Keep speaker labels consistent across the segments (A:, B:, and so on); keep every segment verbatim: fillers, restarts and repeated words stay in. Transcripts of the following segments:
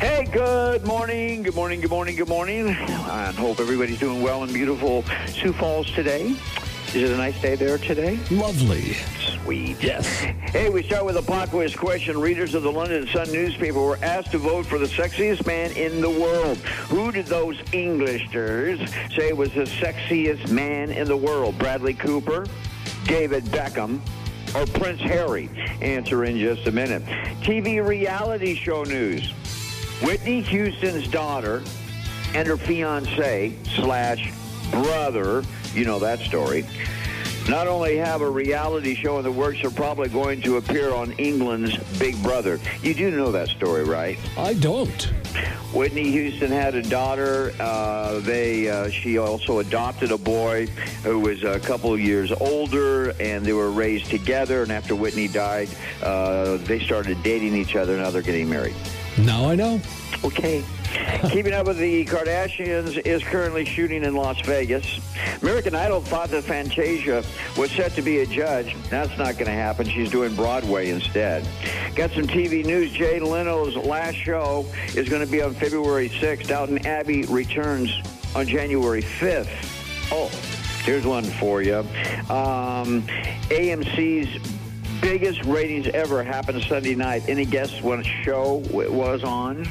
A: Hey, good morning, good morning, good morning, good morning. I hope everybody's doing well in beautiful Sioux Falls today. Is it a nice day there today?
B: Lovely.
A: Sweet.
B: Yes.
A: Hey, we start with a pop quiz question. Readers of the London Sun newspaper were asked to vote for the sexiest man in the world. Who did those Englishers say was the sexiest man in the world? Bradley Cooper, David Beckham, or Prince Harry? Answer in just a minute. T V reality show news. Whitney Houston's daughter and her fiancé slash brother, you know that story, not only have a reality show in the works, they're probably going to appear on England's Big Brother. You do know that story, right?
B: I don't.
A: Whitney Houston had a daughter. Uh, they uh, she also adopted a boy who was a couple of years older, and they were raised together. And after Whitney died, uh, they started dating each other. Now they're getting married.
B: Now I know.
A: Okay. Keeping Up with the Kardashians is currently shooting in Las Vegas. American Idol thought that Fantasia was set to be a judge. That's not going to happen. She's doing Broadway instead. Got some T V news. Jay Leno's last show is going to be on February sixth. Downton Abbey returns on January fifth. Oh, here's one for you. Um, A M C's biggest ratings ever happened Sunday night. Any guess what show it was on?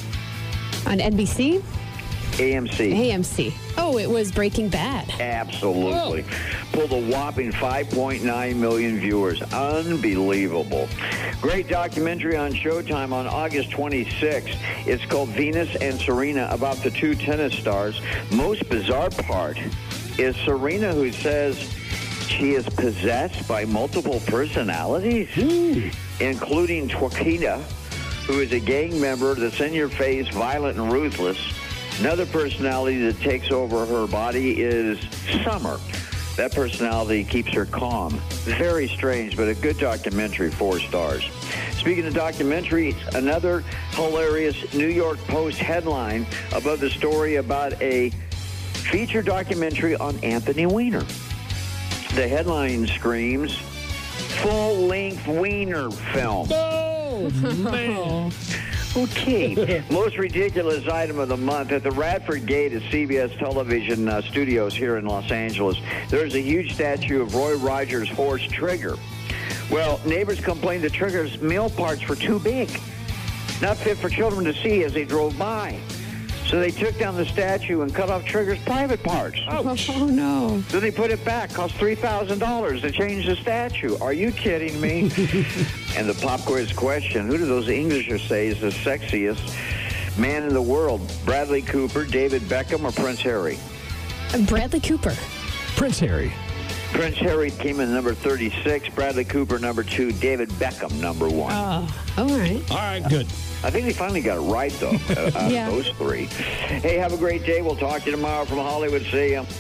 C: On N B C?
A: A M C.
C: A M C. Oh, it was Breaking Bad.
A: Absolutely.
B: Oh.
A: Pulled a whopping five point nine million viewers. Unbelievable. Great documentary on Showtime on August twenty-sixth. It's called Venus and Serena, about the two tennis stars. Most bizarre part is Serena, who says she is possessed by multiple personalities,
B: Ooh.
A: including Twakita, who is a gang member that's in your face, violent and ruthless. Another personality that takes over her body is Summer. That personality keeps her calm. Very strange, but a good documentary, four stars. Speaking of documentaries, another hilarious New York Post headline above the story about a feature documentary on Anthony Weiner. The headline screams, full-length Weiner film.
B: Oh, man.
A: Okay. Most ridiculous item of the month. At the Radford Gate at C B S television uh, studios here in Los Angeles, there's a huge statue of Roy Rogers' horse, Trigger. Well, neighbors complained that Trigger's meal parts were too big, not fit for children to see as they drove by. So they took down the statue and cut off Trigger's private parts.
C: Ouch. Oh, no.
A: So they put it back. Cost three thousand dollars to change the statue. Are you kidding me? And the pop quiz question, who do those Englishers say is the sexiest man in the world? Bradley Cooper, David Beckham, or Prince Harry?
C: Bradley Cooper.
B: Prince Harry.
A: Prince Harry came in number thirty-six, Bradley Cooper number two, David Beckham number one.
C: Oh, all right.
B: All right, good.
A: I think they finally got it right, though, out
C: Yeah.
A: of those three. Hey, have a great day. We'll talk to you tomorrow from Hollywood. See ya.